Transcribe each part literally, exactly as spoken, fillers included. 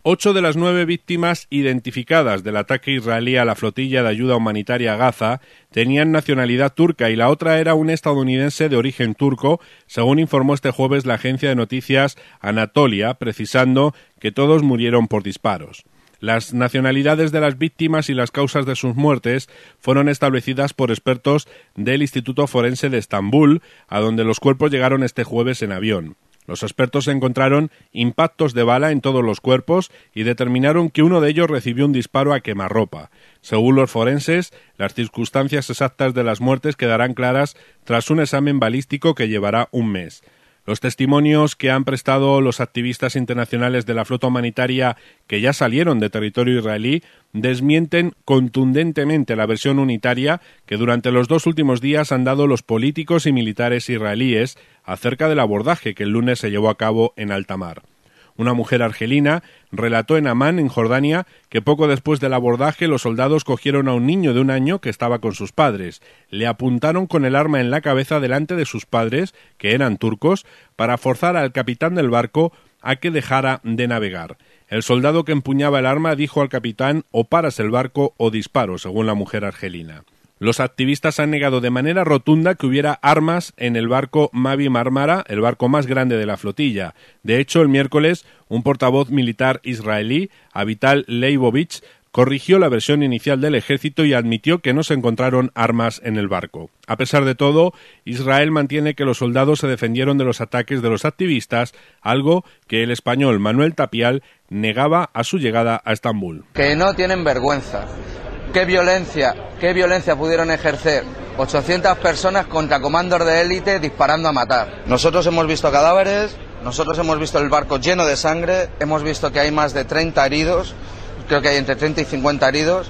Ocho de las nueve víctimas identificadas del ataque israelí a la flotilla de ayuda humanitaria a Gaza tenían nacionalidad turca y la otra era un estadounidense de origen turco, según informó este jueves la agencia de noticias Anatolia, precisando que todos murieron por disparos. Las nacionalidades de las víctimas y las causas de sus muertes fueron establecidas por expertos del Instituto Forense de Estambul, a donde los cuerpos llegaron este jueves en avión. Los expertos encontraron impactos de bala en todos los cuerpos y determinaron que uno de ellos recibió un disparo a quemarropa. Según los forenses, las circunstancias exactas de las muertes quedarán claras tras un examen balístico que llevará un mes. Los testimonios que han prestado los activistas internacionales de la flota humanitaria que ya salieron de territorio israelí desmienten contundentemente la versión unitaria que durante los dos últimos días han dado los políticos y militares israelíes acerca del abordaje que el lunes se llevó a cabo en alta mar. Una mujer argelina relató en Amán, en Jordania, que poco después del abordaje los soldados cogieron a un niño de un año que estaba con sus padres, le apuntaron con el arma en la cabeza delante de sus padres, que eran turcos, para forzar al capitán del barco a que dejara de navegar. El soldado que empuñaba el arma dijo al capitán o paras el barco o disparo, según la mujer argelina. Los activistas han negado de manera rotunda que hubiera armas en el barco Mavi Marmara, el barco más grande de la flotilla. De hecho, el miércoles, un portavoz militar israelí, Avital Leibovich, corrigió la versión inicial del ejército y admitió que no se encontraron armas en el barco. A pesar de todo, Israel mantiene que los soldados se defendieron de los ataques de los activistas, algo que el español Manuel Tapial negaba a su llegada a Estambul. Que no tienen vergüenza. ¿Qué violencia, qué violencia pudieron ejercer ochocientas personas contra comandos de élite disparando a matar? Nosotros hemos visto cadáveres, nosotros hemos visto el barco lleno de sangre, hemos visto que hay más de treinta heridos, creo que hay entre treinta y cincuenta heridos.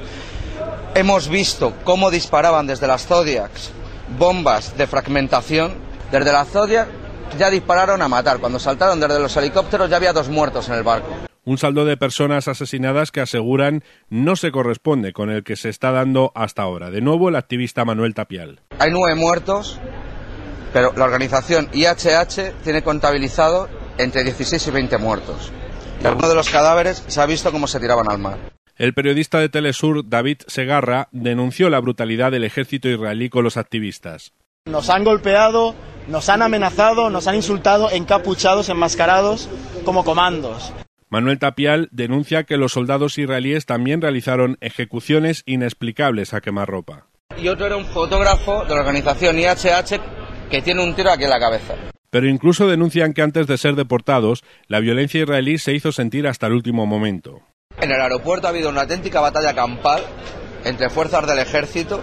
Hemos visto cómo disparaban desde las Zodiacs bombas de fragmentación. Desde las Zodiac ya dispararon a matar. Cuando saltaron desde los helicópteros ya había dos muertos en el barco. Un saldo de personas asesinadas que aseguran no se corresponde con el que se está dando hasta ahora. De nuevo, el activista Manuel Tapial. Hay nueve muertos, pero la organización I H H tiene contabilizado entre dieciséis y veinte muertos. Y algunos de los cadáveres se ha visto cómo se tiraban al mar. El periodista de Telesur, David Segarra, denunció la brutalidad del ejército israelí con los activistas. Nos han golpeado, nos han amenazado, nos han insultado encapuchados, enmascarados como comandos. Manuel Tapial denuncia que los soldados israelíes también realizaron ejecuciones inexplicables a quemarropa. Y otro era un fotógrafo de la organización I H H que tiene un tiro aquí en la cabeza. Pero incluso denuncian que antes de ser deportados, la violencia israelí se hizo sentir hasta el último momento. En el aeropuerto ha habido una auténtica batalla campal entre fuerzas del ejército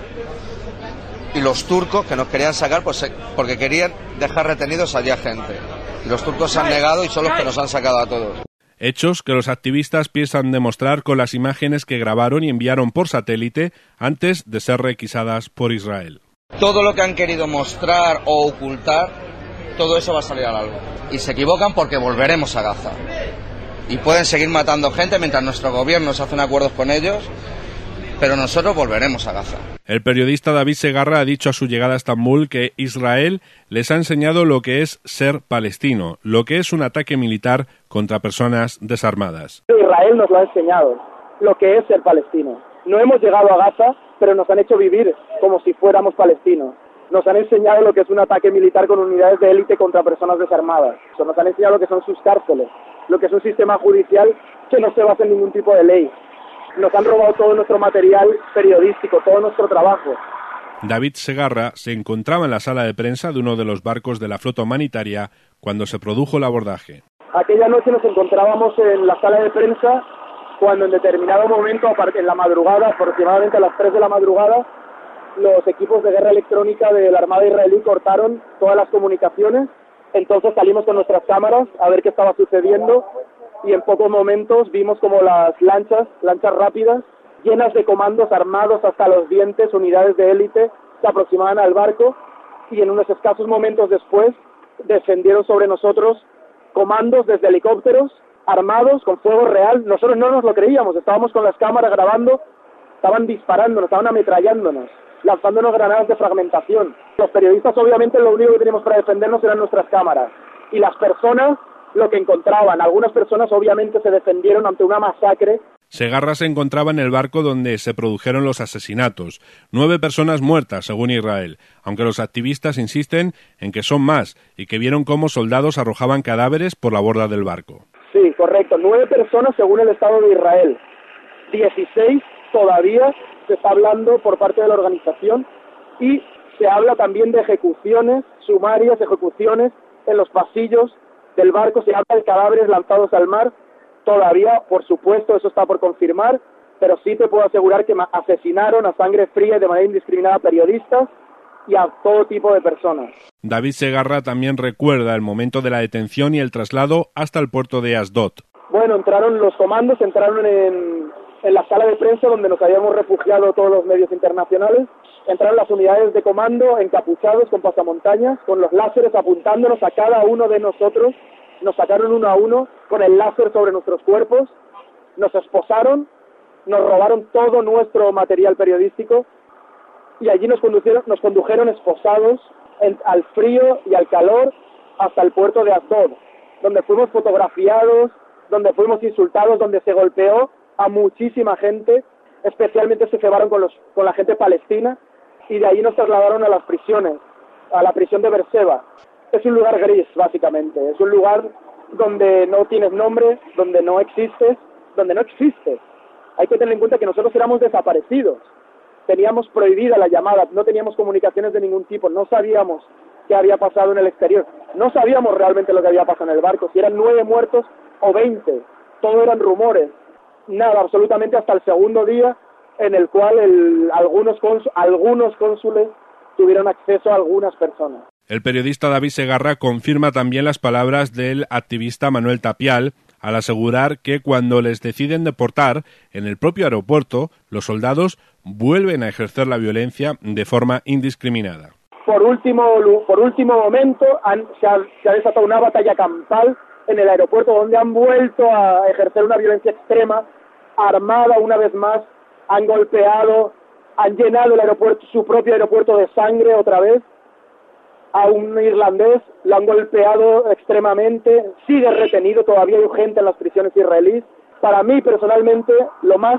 y los turcos que nos querían sacar pues, porque querían dejar retenidos allí a gente. Y los turcos se han negado y son los que nos han sacado a todos. Hechos que los activistas piensan demostrar con las imágenes que grabaron y enviaron por satélite antes de ser requisadas por Israel. Todo lo que han querido mostrar o ocultar, todo eso va a salir a la luz. Y se equivocan porque volveremos a Gaza. Y pueden seguir matando gente mientras nuestro gobierno se hacen acuerdos con ellos, pero nosotros volveremos a Gaza. El periodista David Segarra ha dicho a su llegada a Estambul que Israel les ha enseñado lo que es ser palestino, lo que es un ataque militar contra personas desarmadas. Israel nos lo ha enseñado, lo que es ser palestino. No hemos llegado a Gaza, pero nos han hecho vivir como si fuéramos palestinos. Nos han enseñado lo que es un ataque militar con unidades de élite contra personas desarmadas. Nos han enseñado lo que son sus cárceles, lo que es un sistema judicial que no se basa en ningún tipo de ley. Nos han robado todo nuestro material periodístico, todo nuestro trabajo. David Segarra se encontraba en la sala de prensa de uno de los barcos de la flota humanitaria cuando se produjo el abordaje. Aquella noche nos encontrábamos en la sala de prensa cuando en determinado momento, en la madrugada, aproximadamente a las tres de la madrugada, los equipos de guerra electrónica de la Armada israelí cortaron todas las comunicaciones. Entonces salimos con nuestras cámaras a ver qué estaba sucediendo y en pocos momentos vimos como las lanchas, lanchas rápidas, llenas de comandos armados hasta los dientes, unidades de élite, se aproximaban al barco y en unos escasos momentos después descendieron sobre nosotros comandos desde helicópteros, armados, con fuego real. Nosotros no nos lo creíamos, estábamos con las cámaras grabando, estaban disparándonos, estaban ametrallándonos, lanzándonos granadas de fragmentación. Los periodistas obviamente lo único que teníamos para defendernos eran nuestras cámaras y las personas lo que encontraban. Algunas personas obviamente se defendieron ante una masacre. Segarra se encontraba en el barco donde se produjeron los asesinatos. Nueve personas muertas, según Israel, aunque los activistas insisten en que son más y que vieron cómo soldados arrojaban cadáveres por la borda del barco. Sí, correcto. Nueve personas según el Estado de Israel. Dieciséis todavía se está hablando por parte de la organización y se habla también de ejecuciones sumarias, ejecuciones en los pasillos del barco. Se habla de cadáveres lanzados al mar. Todavía, por supuesto, eso está por confirmar, pero sí te puedo asegurar que asesinaron a sangre fría y de manera indiscriminada a periodistas y a todo tipo de personas. David Segarra también recuerda el momento de la detención y el traslado hasta el puerto de Asdod. Bueno, entraron los comandos, entraron en, en la sala de prensa donde nos habíamos refugiado todos los medios internacionales. Entraron las unidades de comando encapuchados con pasamontañas, con los láseres apuntándonos a cada uno de nosotros. Nos sacaron uno a uno con el láser sobre nuestros cuerpos, nos esposaron, nos robaron todo nuestro material periodístico y allí nos condujeron, nos condujeron esposados en, al frío y al calor hasta el puerto de Asdod, donde fuimos fotografiados, donde fuimos insultados, donde se golpeó a muchísima gente, especialmente se cebaron con, los, con la gente palestina y de allí nos trasladaron a las prisiones, a la prisión de Beerseba. Es un lugar gris, básicamente. Es un lugar donde no tienes nombre, donde no existes, donde no existes. Hay que tener en cuenta que nosotros éramos desaparecidos. Teníamos prohibida la llamada, no teníamos comunicaciones de ningún tipo, no sabíamos qué había pasado en el exterior. No sabíamos realmente lo que había pasado en el barco, si eran nueve muertos o veinte. Todo eran rumores. Nada, absolutamente hasta el segundo día en el cual el, algunos, cons, algunos cónsules tuvieron acceso a algunas personas. El periodista David Segarra confirma también las palabras del activista Manuel Tapial al asegurar que cuando les deciden deportar en el propio aeropuerto, los soldados vuelven a ejercer la violencia de forma indiscriminada. Por último, por último momento han, se, ha, se ha desatado una batalla campal en el aeropuerto donde han vuelto a ejercer una violencia extrema, armada una vez más, han golpeado, han llenado el aeropuerto, su propio aeropuerto de sangre otra vez. A un irlandés lo han golpeado extremadamente, sigue retenido, todavía hay gente en las prisiones israelíes. Para mí, personalmente, lo más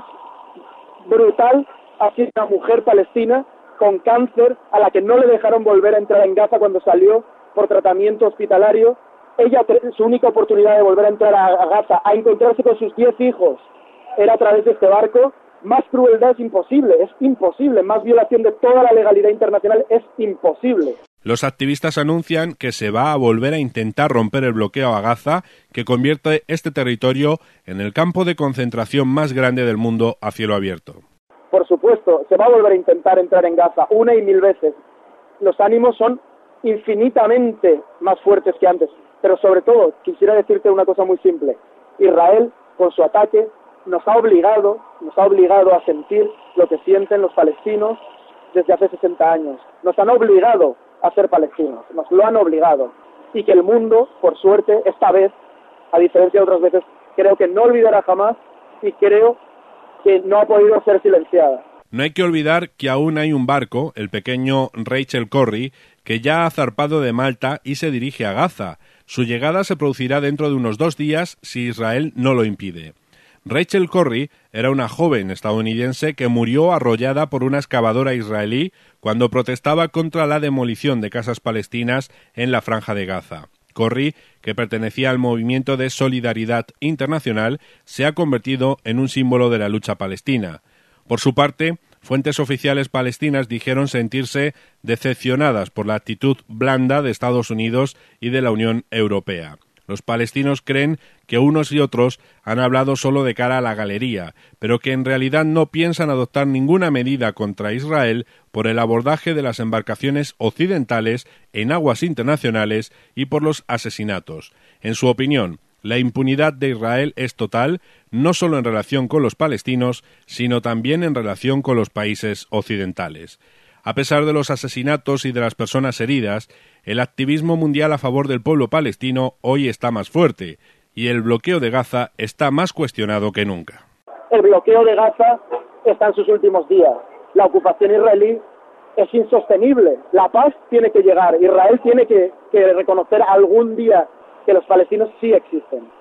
brutal ha sido una mujer palestina con cáncer a la que no le dejaron volver a entrar en Gaza cuando salió por tratamiento hospitalario. Ella, su única oportunidad de volver a entrar a Gaza, a encontrarse con sus diez hijos, era a través de este barco. Más crueldad es imposible, es imposible. Más violación de toda la legalidad internacional es imposible. Los activistas anuncian que se va a volver a intentar romper el bloqueo a Gaza, que convierte este territorio en el campo de concentración más grande del mundo a cielo abierto. Por supuesto, se va a volver a intentar entrar en Gaza una y mil veces. Los ánimos son infinitamente más fuertes que antes. Pero sobre todo, quisiera decirte una cosa muy simple. Israel, con su ataque, nos ha obligado, nos ha obligado a sentir lo que sienten los palestinos desde hace sesenta años. Nos han obligado a ser palestinos, nos lo han obligado. Y que el mundo, por suerte, esta vez, a diferencia de otras veces, creo que no olvidará jamás y creo que no ha podido ser silenciada. No hay que olvidar que aún hay un barco, el pequeño Rachel Corrie, que ya ha zarpado de Malta y se dirige a Gaza. Su llegada se producirá dentro de unos dos días si Israel no lo impide. Rachel Corrie era una joven estadounidense que murió arrollada por una excavadora israelí cuando protestaba contra la demolición de casas palestinas en la Franja de Gaza. Corrie, que pertenecía al movimiento de Solidaridad Internacional, se ha convertido en un símbolo de la lucha palestina. Por su parte, fuentes oficiales palestinas dijeron sentirse decepcionadas por la actitud blanda de Estados Unidos y de la Unión Europea. Los palestinos creen que unos y otros han hablado solo de cara a la galería, pero que en realidad no piensan adoptar ninguna medida contra Israel por el abordaje de las embarcaciones occidentales en aguas internacionales y por los asesinatos. En su opinión, la impunidad de Israel es total, no solo en relación con los palestinos, sino también en relación con los países occidentales. A pesar de los asesinatos y de las personas heridas, el activismo mundial a favor del pueblo palestino hoy está más fuerte y el bloqueo de Gaza está más cuestionado que nunca. El bloqueo de Gaza está en sus últimos días. La ocupación israelí es insostenible. La paz tiene que llegar. Israel tiene que, que reconocer algún día que los palestinos sí existen.